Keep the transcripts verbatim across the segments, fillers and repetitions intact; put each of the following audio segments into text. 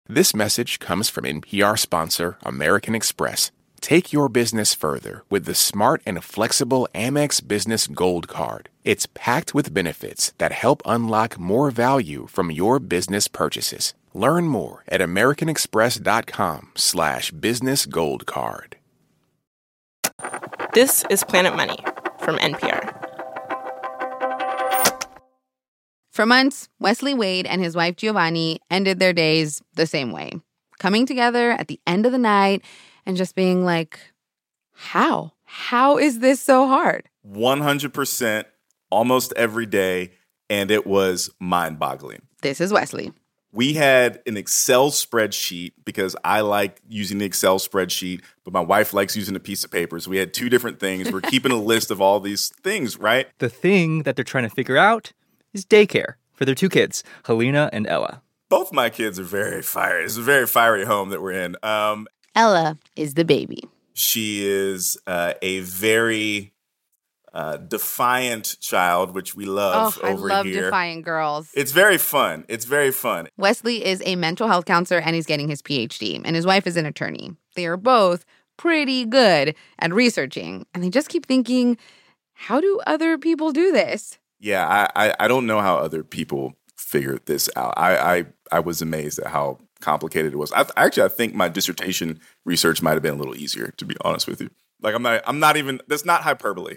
This message comes from N P R sponsor American Express. Take your business further with the smart and flexible Amex Business Gold Card. It's packed with benefits that help unlock more value from your business purchases. Learn more at americanexpress.com slash business gold card. This is Planet Money from N P R. For months, Wesley Wade and his wife Giovanni ended their days the same way, coming together at the end of the night and just being like, how? How is this so hard? one hundred percent almost every day, and it was mind-boggling. This is Wesley. We had an Excel spreadsheet because I like using the Excel spreadsheet, but my wife likes using a piece of paper. So we had two different things. We're keeping a list of all these things, right? The thing that they're trying to figure out is daycare for their two kids, Helena and Ella. Both my kids are very fiery. It's a very fiery home that we're in. Um, Ella is the baby. She is uh, a very uh, defiant child, which we love oh, over I love here. defiant girls. It's very fun. It's very fun. Wesley is a mental health counselor and he's getting his P H D, and his wife is an attorney. They are both pretty good at researching, and they just keep thinking, how do other people do this? Yeah, I, I, I don't know how other people figured this out. I, I, I was amazed at how complicated it was. I, actually, I think my dissertation research might have been a little easier, to be honest with you. Like, I'm not, I'm not even, that's not hyperbole.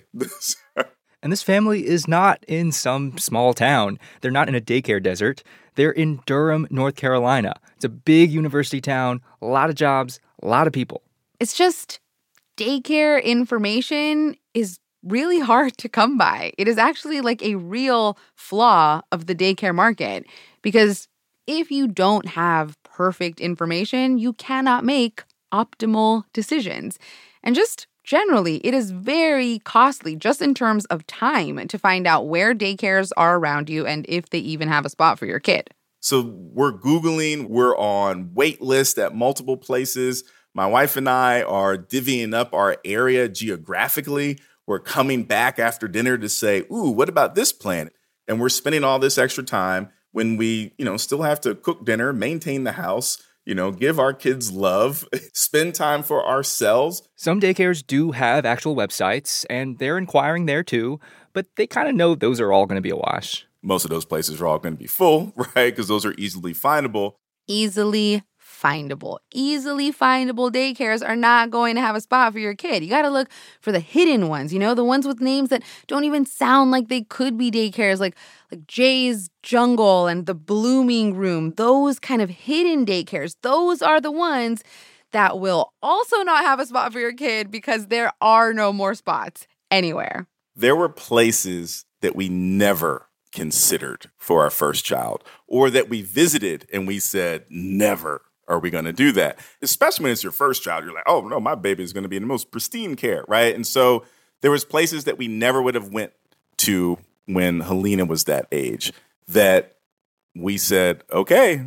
And this family is not in some small town. They're not in a daycare desert. They're in Durham, North Carolina. It's a big university town, a lot of jobs, a lot of people. It's just daycare information is really hard to come by. It is actually like a real flaw of the daycare market, because if you don't have perfect information, you cannot make optimal decisions. And just generally, it is very costly just in terms of time to find out where daycares are around you and if they even have a spot for your kid. So we're Googling, we're on wait lists at multiple places. My wife and I are divvying up our area geographically. We're coming back after dinner to say, ooh, what about this plan? And we're spending all this extra time when we, you know, still have to cook dinner, maintain the house, you know, give our kids love, spend time for ourselves. Some daycares do have actual websites, and they're inquiring there too, but they kind of know those are all going to be a wash. Most of those places are all going to be full, right? Because those are easily findable. Easily findable. Easily findable daycares are not going to have a spot for your kid. You got to look for the hidden ones, you know, the ones with names that don't even sound like they could be daycares, like like Jay's Jungle and the Blooming Room. Those kind of hidden daycares, those are the ones that will also not have a spot for your kid because there are no more spots anywhere. There were places that we never considered for our first child, or that we visited and we said, never are we going to do that? Especially when it's your first child. You're like, oh, no, my baby is going to be in the most pristine care, right? And so there was places that we never would have went to when Helena was that age that we said, okay,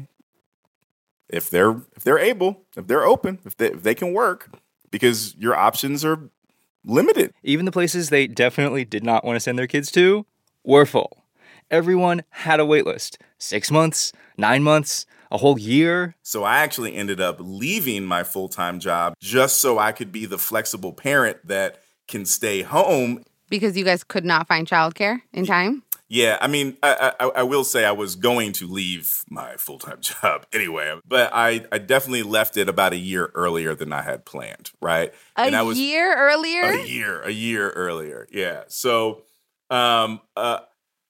if they're if they're able, if they're open, if they, if they can work, because your options are limited. Even the places they definitely did not want to send their kids to were full. Everyone had a wait list. Six months, nine months, a whole year. So I actually ended up leaving my full-time job just so I could be the flexible parent that can stay home. Because you guys could not find childcare in time? Yeah, I mean, I, I, I will say I was going to leave my full-time job anyway, but I, I definitely left it about a year earlier than I had planned, right? A and I was, year earlier? A year, a year earlier, yeah. So um, uh,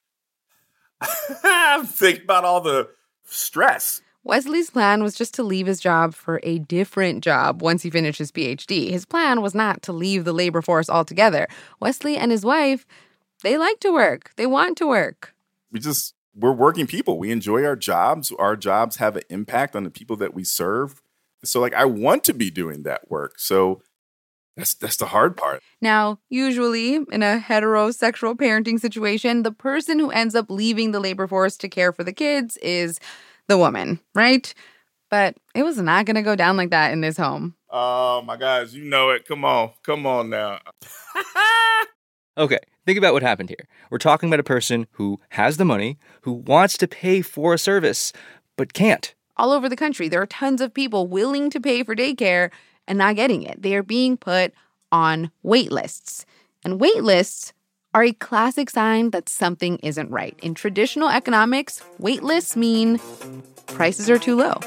I'm thinking about all the stress. Wesley's plan was just to leave his job for a different job once he finished his P H D. His plan was not to leave the labor force altogether. Wesley and his wife, they like to work. They want to work. We just, we're working people. We enjoy our jobs. Our jobs have an impact on the people that we serve. So, like, I want to be doing that work. So that's that's the hard part. Now, usually in a heterosexual parenting situation, the person who ends up leaving the labor force to care for the kids is the woman, right? But it was not going to go down like that in this home. Oh, my guys, you know it. Come on. Come on now. Okay, think about what happened here. We're talking about a person who has the money, who wants to pay for a service, but can't. all over the country. There are tons of people willing to pay for daycare and not getting it. They are being put on wait lists. And wait lists are a classic sign that something isn't right. In traditional economics, wait lists mean prices are too low.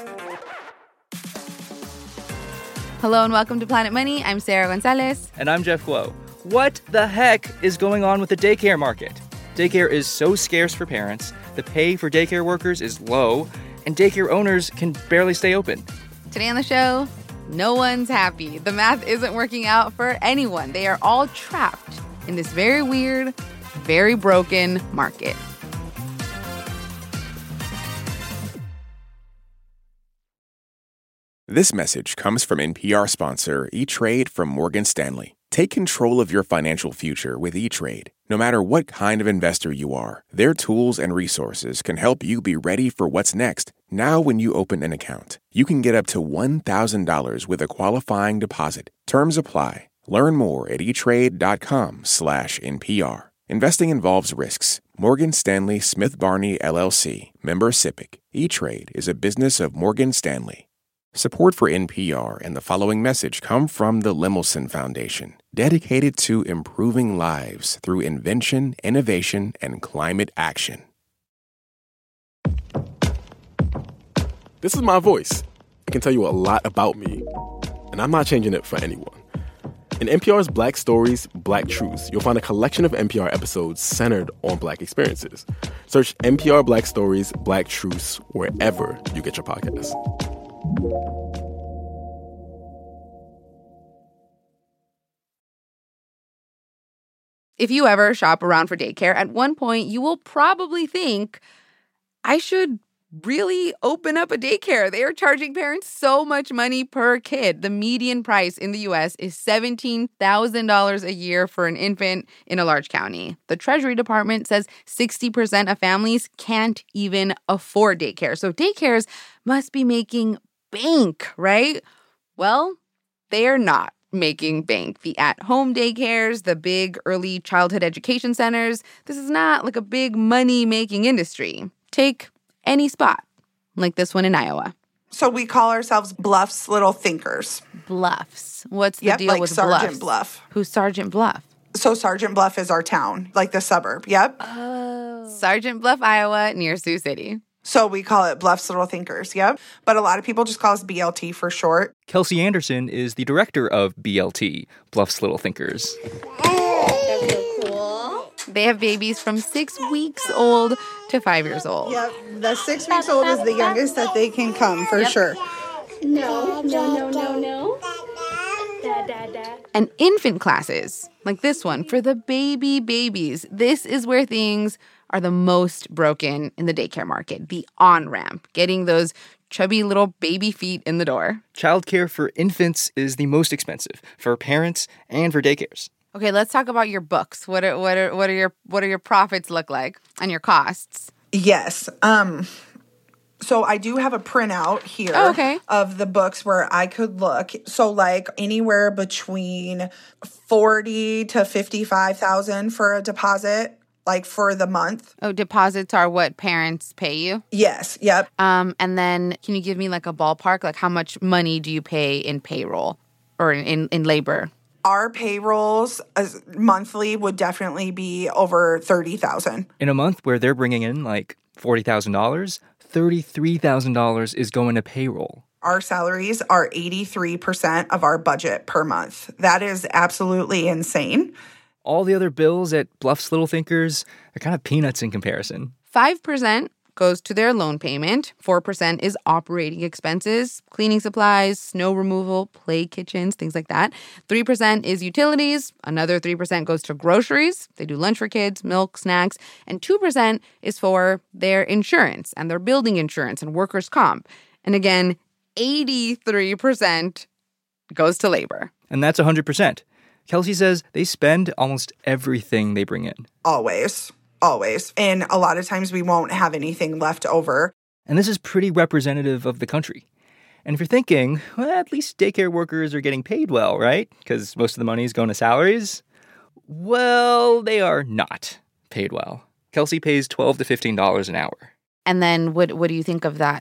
Hello and welcome to Planet Money. I'm Sarah Gonzalez. And I'm Jeff Guo. What the heck is going on with the daycare market? Daycare is so scarce for parents, the pay for daycare workers is low, and daycare owners can barely stay open. Today on the show, no one's happy. The math isn't working out for anyone. They are all trapped in this very weird, very broken market. This message comes from N P R sponsor E-Trade from Morgan Stanley. Take control of your financial future with E-Trade. No matter what kind of investor you are, their tools and resources can help you be ready for what's next. Now when you open an account, you can get up to one thousand dollars with a qualifying deposit. Terms apply. Learn more at etrade.com slash NPR. Investing involves risks. Morgan Stanley Smith Barney, L L C. Member SIPC. E-Trade is a business of Morgan Stanley. Support for N P R and the following message come from the Lemelson Foundation, dedicated to improving lives through invention, innovation, and climate action. This is my voice. It can tell you a lot about me, and I'm not changing it for anyone. In N P R's Black Stories, Black Truths, you'll find a collection of N P R episodes centered on Black experiences. Search N P R Black Stories, Black Truths wherever you get your podcasts. If you ever shop around for daycare, at one point you will probably think, I should really open up a daycare. They are charging parents so much money per kid. The median price in the U S is seventeen thousand dollars a year for an infant in a large county. The Treasury Department says sixty percent of families can't even afford daycare. So daycares must be making bank, right? Well, they are not making bank. The at-home daycares, the big early childhood education centers, this is not like a big money-making industry. Take any spot, like this one in Iowa. So we call ourselves Bluff's Little Thinkers. Bluffs. What's the yep, deal like with Sergeant Bluffs? Bluff. Who's Sergeant Bluff? So Sergeant Bluff is our town, like the suburb. Yep. Oh. Sergeant Bluff, Iowa, near Sioux City. So we call it Bluff's Little Thinkers. Yep. But a lot of people just call us B L T for short. Kelsey Anderson is the director of B L T, Bluff's Little Thinkers. That's so cool. They have babies from six weeks old to five years old. Yep. The six weeks old is the youngest that they can come, for Yep. sure. No, no, no, no, no. Da, da, da. And infant classes, like this one, for the baby babies. This is where things are the most broken in the daycare market. The on-ramp, getting those chubby little baby feet in the door. Childcare for infants is the most expensive for parents and for daycares. Okay, let's talk about your books. What are what are what are your what are your profits look like and your costs? Yes. Um. So I do have a printout here Oh, okay. of the books where I could look. So like anywhere between forty to fifty-five thousand for a deposit, like for the month. Oh, deposits are what parents pay you? Yes. Yep. Um, and then can you give me like a ballpark? Like how much money do you pay in payroll or in, in, in labor? Our payrolls as monthly would definitely be over thirty thousand. In a month where they're bringing in like forty thousand dollars, thirty-three thousand dollars is going to payroll. Our salaries are eighty-three percent of our budget per month. That is absolutely insane. All the other bills at Bluff's Little Thinkers are kind of peanuts in comparison. five percent goes to their loan payment. four percent is operating expenses, cleaning supplies, snow removal, play kitchens, things like that. three percent is utilities. Another three percent goes to groceries. They do lunch for kids, milk, snacks. And two percent is for their insurance and their building insurance and workers' comp. And again, eighty-three percent goes to labor. And that's one hundred percent. Kelsey says they spend almost everything they bring in. Always. Always. And a lot of times we won't have anything left over. And this is pretty representative of the country. And if you're thinking, well, at least daycare workers are getting paid well, right? Because most of the money is going to salaries. Well, they are not paid well. Kelsey pays twelve to fifteen dollars an hour. And then what what do you think of that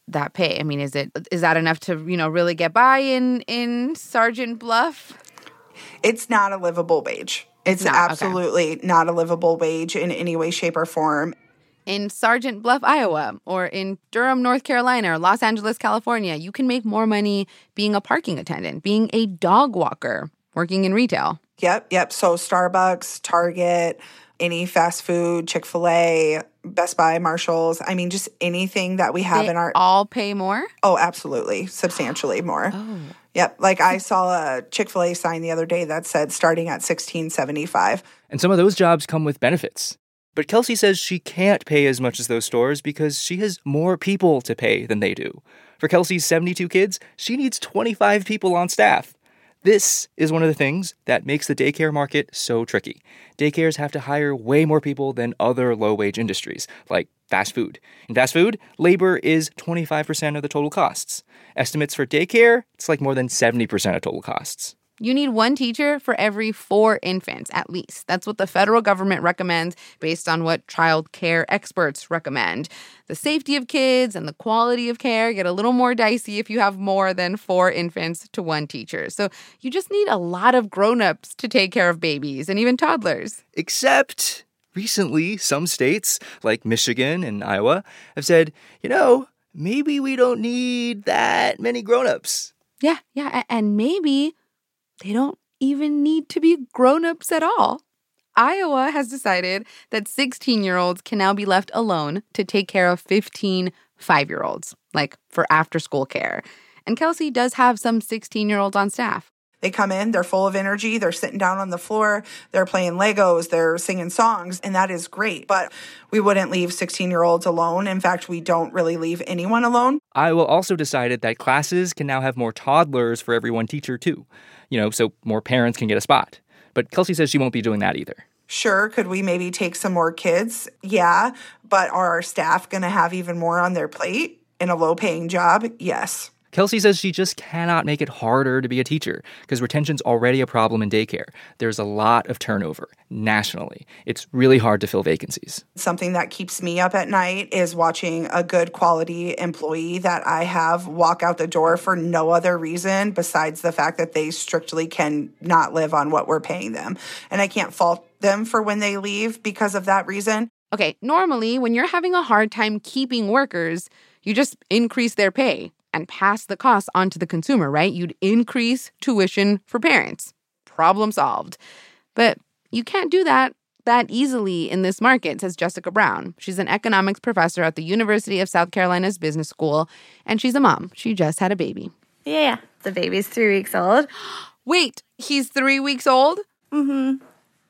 that pay? I mean, is it is that enough to, you know, really get by in in Sergeant Bluff? It's not a livable wage. It's, It's not, absolutely not a livable wage in any way, shape, or form. In Sergeant Bluff, Iowa, or in Durham, North Carolina, or Los Angeles, California, you can make more money being a parking attendant, being a dog walker, working in retail. Yep, yep. So Starbucks, Target, any fast food, Chick-fil-A, Best Buy, Marshalls. I mean, just anything that we have They in our... all pay more? Oh, absolutely. Substantially more. Oh. Yep. Like I saw a Chick-fil-A sign the other day that said starting at sixteen seventy-five. And some of those jobs come with benefits. But Kelsey says she can't pay as much as those stores because she has more people to pay than they do. For Kelsey's seventy-two kids, she needs twenty-five people on staff. This is one of the things that makes the daycare market so tricky. Daycares have to hire way more people than other low-wage industries, like fast food. In fast food, labor is twenty-five percent of the total costs. Estimates for daycare, it's like more than seventy percent of total costs. You need one teacher for every four infants, at least. That's what the federal government recommends based on what child care experts recommend. The safety of kids and the quality of care get a little more dicey if you have more than four infants to one teacher. So you just need a lot of grown-ups to take care of babies and even toddlers. Except recently, some states, like Michigan and Iowa, have said, you know, maybe we don't need that many grown-ups. Yeah, yeah, and maybe they don't even need to be grown-ups at all. Iowa has decided that sixteen-year-olds can now be left alone to take care of fifteen five-year-olds, like for after-school care. And Kelsey does have some sixteen-year-olds on staff. They come in, they're full of energy, they're sitting down on the floor, they're playing Legos, they're singing songs, and that is great. But we wouldn't leave sixteen-year-olds alone. In fact, we don't really leave anyone alone. Iowa also decided that classes can now have more toddlers for every one teacher, too. You know, so more parents can get a spot. But Kelsey says she won't be doing that either. Sure, could we maybe take some more kids? Yeah, but are our staff going to have even more on their plate in a low-paying job? Yes. Kelsey says she just cannot make it harder to be a teacher because retention's already a problem in daycare. There's a lot of turnover nationally. It's really hard to fill vacancies. Something that keeps me up at night is watching a good quality employee that I have walk out the door for no other reason besides the fact that they strictly cannot live on what we're paying them. And I can't fault them for when they leave because of that reason. Okay, normally when you're having a hard time keeping workers, you just increase their pay and pass the cost on to the consumer, right? You'd increase tuition for parents. Problem solved. But you can't do that that easily in this market, says Jessica Brown. She's an economics professor at the University of South Carolina's Business School, and she's a mom. She just had a baby. Yeah, the baby's three weeks old. Wait, he's three weeks old? Mm-hmm.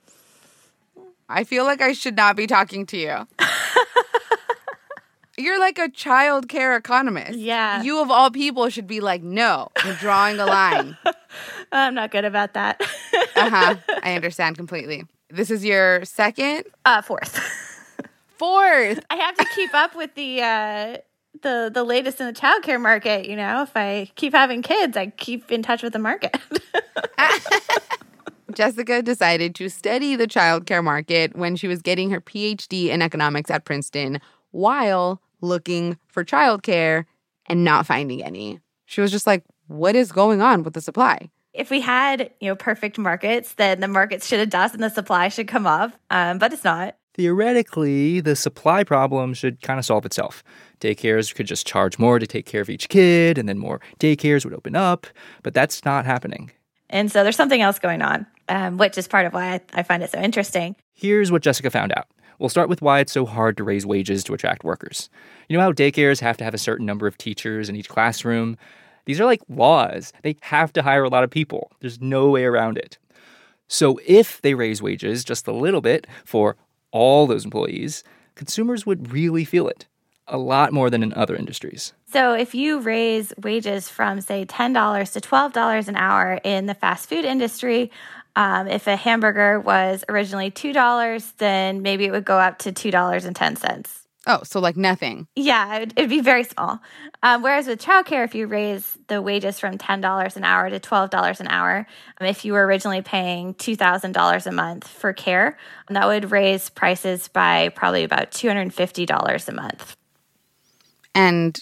I feel like I should not be talking to you. You're like a child care economist. Yeah. You of all people should be like, no, you're drawing a line. I'm not good about that. Uh-huh. I understand completely. This is your second? Uh, fourth. Fourth. I have to keep up with the uh, the the latest in the childcare market. You know, if I keep having kids, I keep in touch with the market. Jessica decided to study the childcare market when she was getting her P H D in economics at Princeton while looking for childcare and not finding any. She was just like, what is going on with the supply? If we had, you know, perfect markets, then the markets should adjust and the supply should come up, um, but it's not. Theoretically, the supply problem should kind of solve itself. Daycares could just charge more to take care of each kid, and then more daycares would open up, but that's not happening. And so there's something else going on, um, which is part of why I, I find it so interesting. Here's what Jessica found out. We'll start with why it's so hard to raise wages to attract workers. You know how daycares have to have a certain number of teachers in each classroom? These are like laws. They have to hire a lot of people. There's no way around it. So if they raise wages just a little bit for all those employees, consumers would really feel it. A lot more than in other industries. So if you raise wages from, say, ten dollars to twelve dollars an hour in the fast food industry, um, if a hamburger was originally two dollars, then maybe it would go up to two dollars and ten cents. Oh, so like nothing. Yeah, it'd, it'd be very small. Um, whereas with childcare, if you raise the wages from ten dollars an hour to twelve dollars an hour, um, if you were originally paying two thousand dollars a month for care, that would raise prices by probably about two hundred fifty dollars a month. And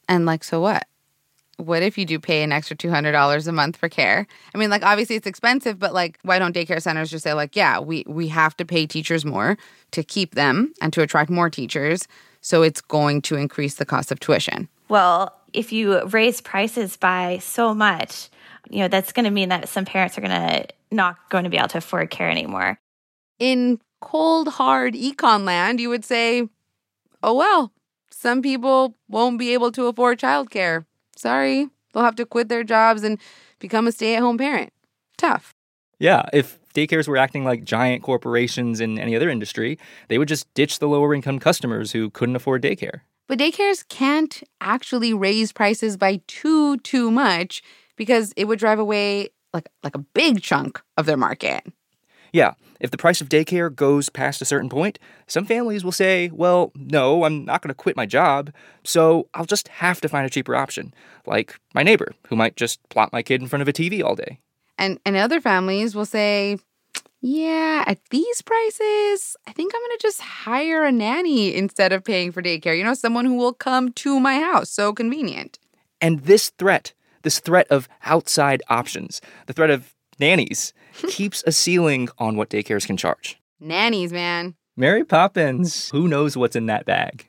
And like, so what? What if you do pay an extra two hundred dollars a month for care? I mean, like, obviously it's expensive, but like, why don't daycare centers just say like, yeah, we, we have to pay teachers more to keep them and to attract more teachers. So it's going to increase the cost of tuition. Well, if you raise prices by so much, you know, that's going to mean that some parents are going to not going to be able to afford care anymore. In cold, hard econ land, you would say, oh, well, some people won't be able to afford childcare. Sorry, they'll have to quit their jobs and become a stay-at-home parent. Tough. Yeah, if daycares were acting like giant corporations in any other industry, they would just ditch the lower-income customers who couldn't afford daycare. But daycares can't actually raise prices by too, too much because it would drive away like, like a big chunk of their market. Yeah, if the price of daycare goes past a certain point, some families will say, well, no, I'm not going to quit my job, so I'll just have to find a cheaper option, like my neighbor, who might just plop my kid in front of a T V all day. And, and other families will say, yeah, at these prices, I think I'm going to just hire a nanny instead of paying for daycare. You know, someone who will come to my house. So convenient. And this threat, this threat of outside options, the threat of nannies, keeps a ceiling on what daycares can charge. Nannies, man. Mary Poppins. Who knows what's in that bag?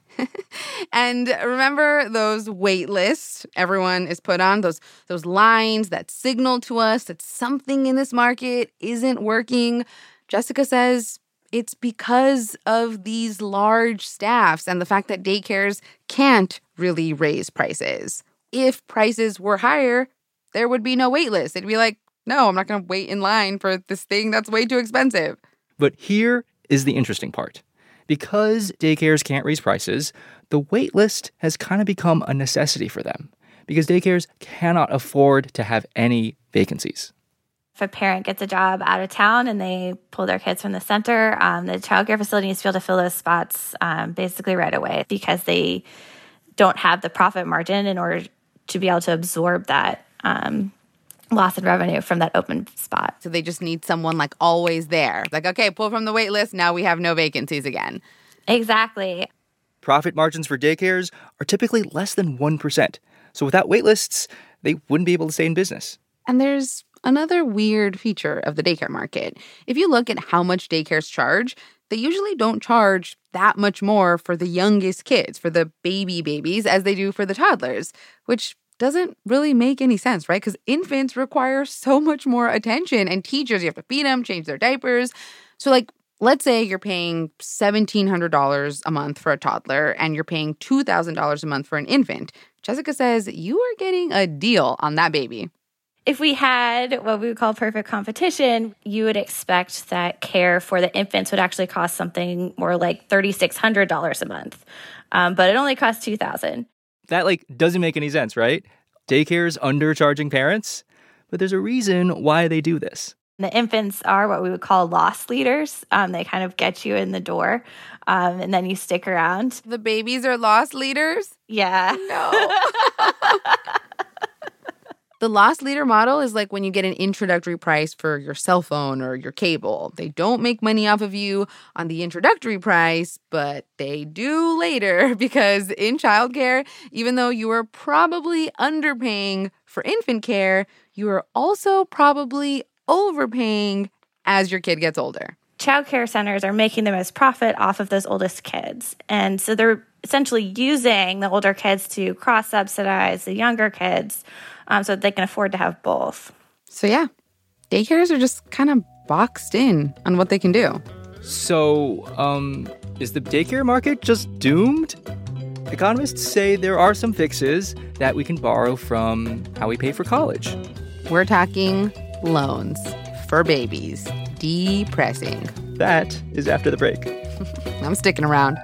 And remember those wait lists everyone is put on? Those those lines that signal to us that something in this market isn't working? Jessica says it's because of these large staffs and the fact that daycares can't really raise prices. If prices were higher, there would be no wait list. It'd be like, no, I'm not going to wait in line for this thing that's way too expensive. But here is the interesting part. Because daycares can't raise prices, the wait list has kind of become a necessity for them because daycares cannot afford to have any vacancies. If a parent gets a job out of town and they pull their kids from the center, um, the childcare facility needs to be able to fill those spots um, basically right away because they don't have the profit margin in order to be able to absorb that um, loss in revenue from that open spot. So they just need someone like always there. Like, okay, pull from the wait list. Now we have no vacancies again. Exactly. Profit margins for daycares are typically less than one percent. So without wait lists, they wouldn't be able to stay in business. And there's another weird feature of the daycare market. If you look at how much daycares charge, they usually don't charge that much more for the youngest kids, for the baby babies, as they do for the toddlers, which doesn't really make any sense, right? Because infants require so much more attention and teachers, you have to feed them, change their diapers. So like, let's say you're paying seventeen hundred dollars a month for a toddler and you're paying two thousand dollars a month for an infant. Jessica says you are getting a deal on that baby. If we had what we would call perfect competition, you would expect that care for the infants would actually cost something more like three thousand six hundred dollars a month. Um, but it only costs two thousand dollars. That, like, doesn't make any sense, right? Daycare's undercharging parents, but there's a reason why they do this. The infants are what we would call loss leaders. Um, they kind of get you in the door, um, and then you stick around. The babies are loss leaders? Yeah. No. The loss leader model is like when you get an introductory price for your cell phone or your cable. They don't make money off of you on the introductory price, but they do later because in childcare, even though you are probably underpaying for infant care, you are also probably overpaying as your kid gets older. Childcare centers are making the most profit off of those oldest kids. And so they're essentially using the older kids to cross-subsidize the younger kids um, so that they can afford to have both. So yeah, daycares are just kind of boxed in on what they can do. So, um, is the daycare market just doomed? Economists say there are some fixes that we can borrow from how we pay for college. We're talking loans for babies. Depressing. That is after the break. I'm sticking around.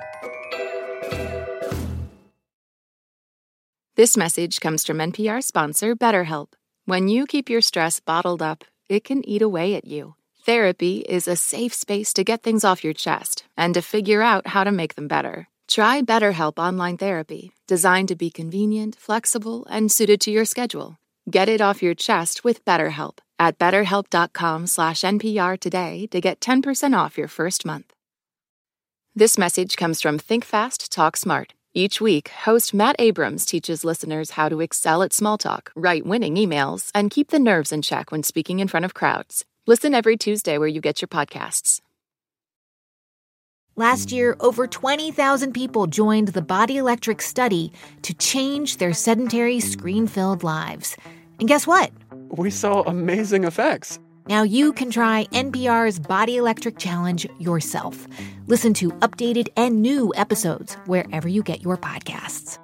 This message comes from N P R sponsor BetterHelp. When you keep your stress bottled up, it can eat away at you. Therapy is a safe space to get things off your chest and to figure out how to make them better. Try BetterHelp Online Therapy, designed to be convenient, flexible, and suited to your schedule. Get it off your chest with BetterHelp at betterhelp.com slash NPR today to get ten percent off your first month. This message comes from Think Fast, Talk Smart. Each week, host Matt Abrams teaches listeners how to excel at small talk, write winning emails, and keep the nerves in check when speaking in front of crowds. Listen every Tuesday where you get your podcasts. Last year, over twenty thousand people joined the Body Electric study to change their sedentary, screen-filled lives. And guess what? We saw amazing effects. Now you can try N P R's Body Electric Challenge yourself. Listen to updated and new episodes wherever you get your podcasts.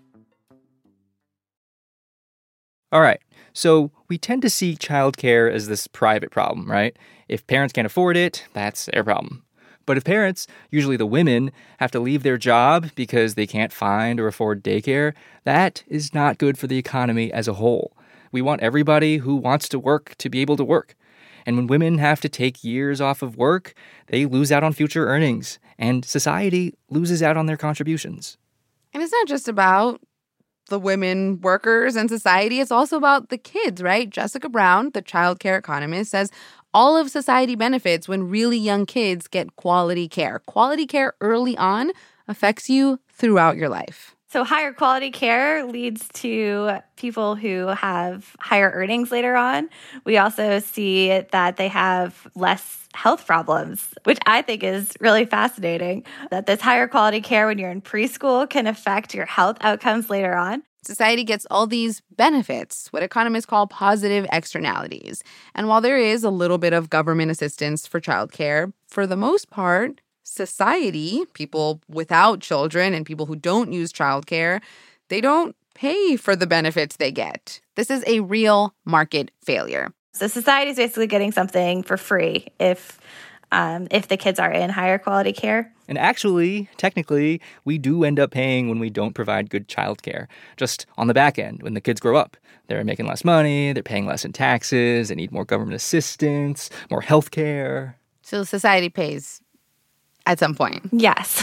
All right, so we tend to see childcare as this private problem, right? If parents can't afford it, that's their problem. But if parents, usually the women, have to leave their job because they can't find or afford daycare, that is not good for the economy as a whole. We want everybody who wants to work to be able to work. And when women have to take years off of work, they lose out on future earnings, and society loses out on their contributions. And it's not just about the women workers and society. It's also about the kids, right? Jessica Brown, the child care economist, says all of society benefits when really young kids get quality care. Quality care early on affects you throughout your life. So higher quality care leads to people who have higher earnings later on. We also see that they have less health problems, which I think is really fascinating, that this higher quality care when you're in preschool can affect your health outcomes later on. Society gets all these benefits, what economists call positive externalities. And while there is a little bit of government assistance for childcare, for the most part, society, people without children and people who don't use childcare, they don't pay for the benefits they get. This is a real market failure. So society is basically getting something for free if um, if the kids are in higher quality care. And actually, technically, we do end up paying when we don't provide good childcare. Just on the back end, when the kids grow up, they're making less money, they're paying less in taxes, they need more government assistance, more health care. So society pays at some point. Yes.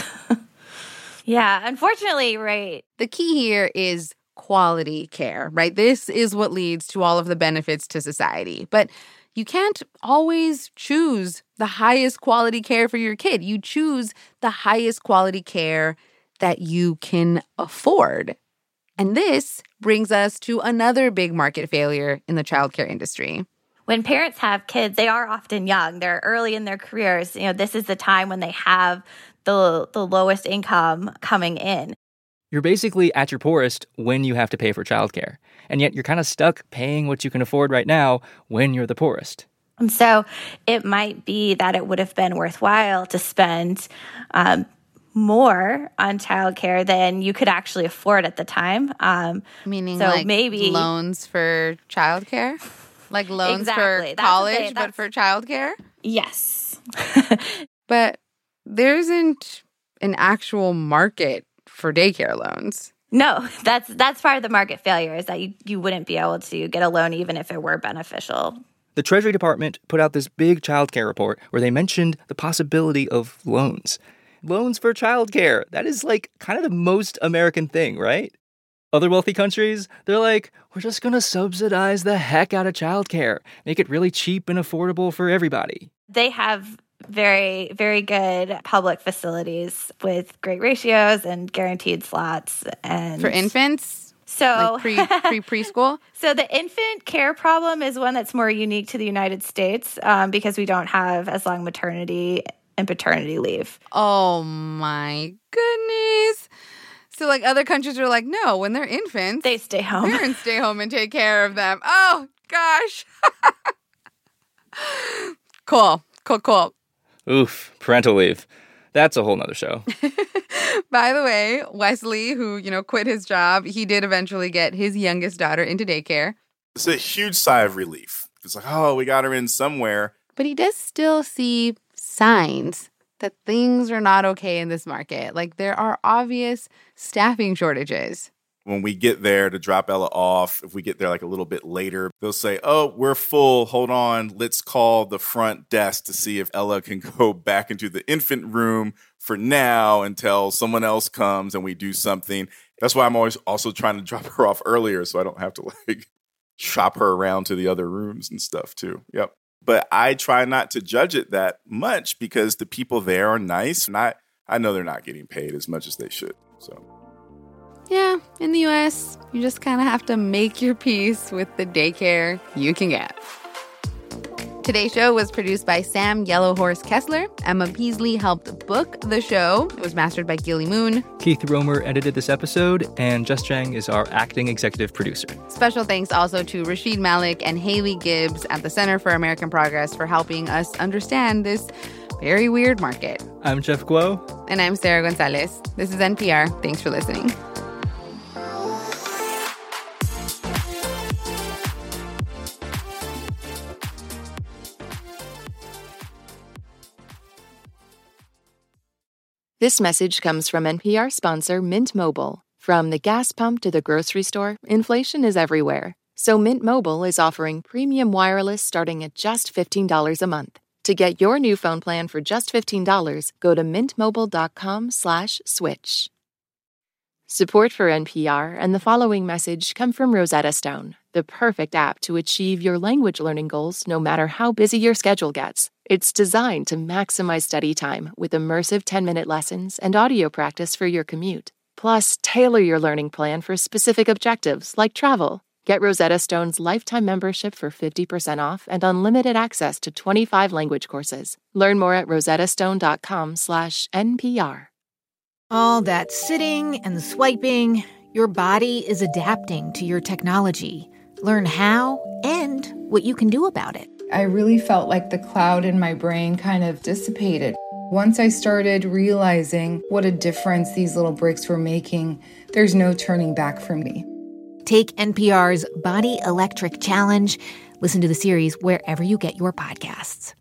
Yeah, unfortunately, right. The key here is quality care, right? This is what leads to all of the benefits to society. But you can't always choose the highest quality care for your kid. You choose the highest quality care that you can afford. And this brings us to another big market failure in the childcare industry. When parents have kids, they are often young. They're early in their careers. You know, this is the time when they have the the lowest income coming in. You're basically at your poorest when you have to pay for childcare. And yet you're kind of stuck paying what you can afford right now when you're the poorest. And so it might be that it would have been worthwhile to spend um, more on childcare than you could actually afford at the time. Um, Meaning so like maybe loans for childcare? Like loans exactly. for That's college, the, but for childcare? Yes. But there isn't an actual market for daycare loans. No, that's that's part of the market failure is that you, you wouldn't be able to get a loan even if it were beneficial. The Treasury Department put out this big childcare report where they mentioned the possibility of loans. Loans for childcare. That is like kind of the most American thing, right? Other wealthy countries, they're like, we're just going to subsidize the heck out of childcare, make it really cheap and affordable for everybody. They have very, very good public facilities with great ratios and guaranteed slots. And for infants? So like pre, pre preschool? So the infant care problem is one that's more unique to the United States um, because we don't have as long maternity and paternity leave. Oh my goodness. So, like, other countries are like, no, when they're infants, they stay home. Parents stay home and take care of them. Oh, gosh. Cool. Cool, cool. Oof, parental leave. That's a whole nother show. By the way, Wesley, who, you know, quit his job, he did eventually get his youngest daughter into daycare. It's a huge sigh of relief. It's like, oh, we got her in somewhere. But he does still see signs that things are not okay in this market. Like, there are obvious staffing shortages. When we get there to drop Ella off, if we get there like a little bit later, they'll say, oh, we're full. Hold on. Let's call the front desk to see if Ella can go back into the infant room for now until someone else comes and we do something. That's why I'm always also trying to drop her off earlier so I don't have to like shop her around to the other rooms and stuff too. Yep. But I try not to judge it that much because the people there are nice. And I, I know they're not getting paid as much as they should. So Yeah, in the U S, you just kind of have to make your peace with the daycare you can get. Today's show was produced by Sam Yellowhorse Kessler. Emma Peasley helped book the show. It was mastered by Gilly Moon. Keith Romer edited this episode, and Just Chang is our acting executive producer. Special thanks also to Rashid Malik and Haley Gibbs at the Center for American Progress for helping us understand this very weird market. I'm Jeff Guo. And I'm Sarah Gonzalez. This is N P R. Thanks for listening. This message comes from N P R sponsor Mint Mobile. From the gas pump to the grocery store, inflation is everywhere. So Mint Mobile is offering premium wireless starting at just fifteen dollars a month. To get your new phone plan for just fifteen dollars, go to mintmobile.com slash switch. Support for N P R and the following message come from Rosetta Stone, the perfect app to achieve your language learning goals no matter how busy your schedule gets. It's designed to maximize study time with immersive ten-minute lessons and audio practice for your commute. Plus, tailor your learning plan for specific objectives like travel. Get Rosetta Stone's lifetime membership for fifty percent off and unlimited access to twenty-five language courses. Learn more at rosettastone.com slash NPR. All that sitting and swiping, your body is adapting to your technology. Learn how and what you can do about it. I really felt like the cloud in my brain kind of dissipated. Once I started realizing what a difference these little bricks were making, there's no turning back for me. Take N P R's Body Electric Challenge. Listen to the series wherever you get your podcasts.